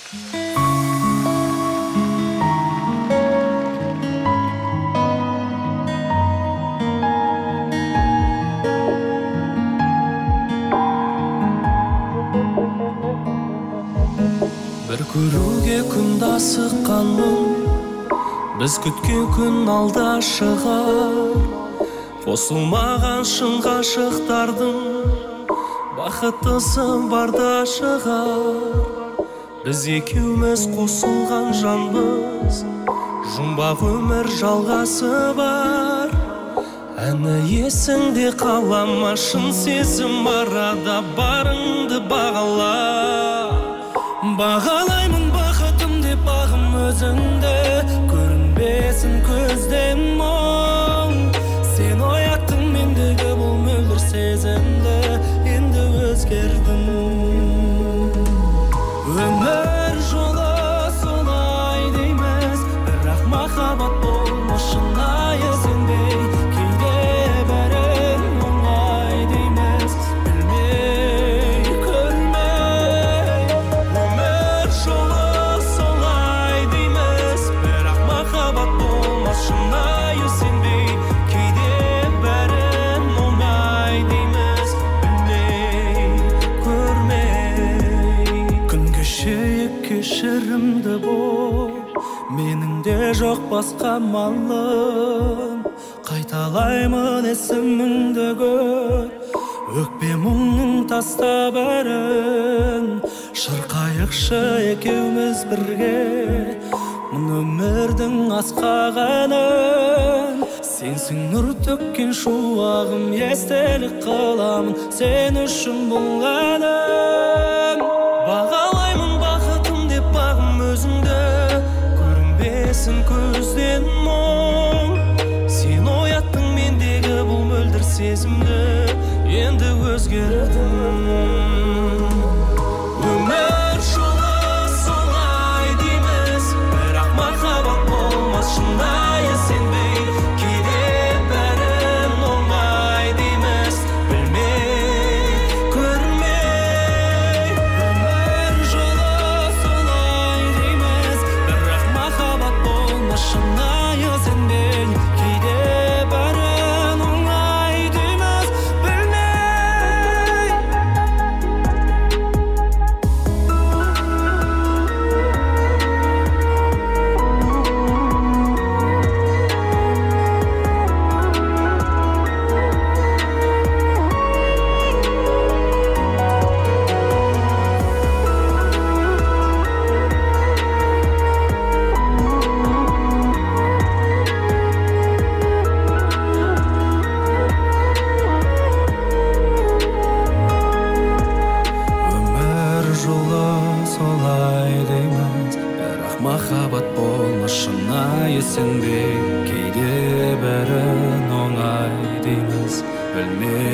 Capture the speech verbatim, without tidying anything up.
Bir көрүүгө күн асыкканмын, биз күткөн күн алда шығар. Қосылмаған шын ғашықтардың бақыттысы барда шығар. Біз екеуміз қосылған жанбыз, жұмбақ өмір жалғасы бар. Әні есіңде қалама, шын сезім арада барыңды бағала. Бағалаймын бақытым деп бағым өзіңді, көрінбесін көзден мұң. Сен ояттың мендегі бұл мөлдір сезімді, енді өзгердің. Өмір жолы солай дейміз, бірақ махаббат болмас шынайы сенбей. Кейде бәрін оңай дейміз, білмей, көрмей. Өмір жолы солай дейміз, бірақ махаббат болмас шынайы сенбей. Кейде бәрін оңай дейміз, білмей, көрмей. Күн кешейік кешірімді бол, менің де жоқ басқа малым. Қайталаймын есіміңді көр, өкпе мұңның таста бәрін. Шырқайықшы екеуміз бірге, мұн өмірдің асқағанын. Сенсің нұр төккен шуағым, естелік қыламын сен үшін бұл әнім. Бағалаймын бақытым деп бағым өзіңді, көрінбесін көзден мұң. Сен ояттың мендегі бұл мөлдір сезімді, енді өзгердің. Өмір жолы солай дейміз, бірақ махаббат болмас шынайы сенбей. Кейде бәрін оңай дейміз, білмей, көрмей. Өмір жолы солай дейміз, бірақ махаббат болмас шынайы сенбей. Кейде бәрін оңай дейміз, білмей. Өмір жолы солай дейміз, бірақ махаббат болмас шынайы сенбей. Кейде бәрін оңай дейміз, білмей.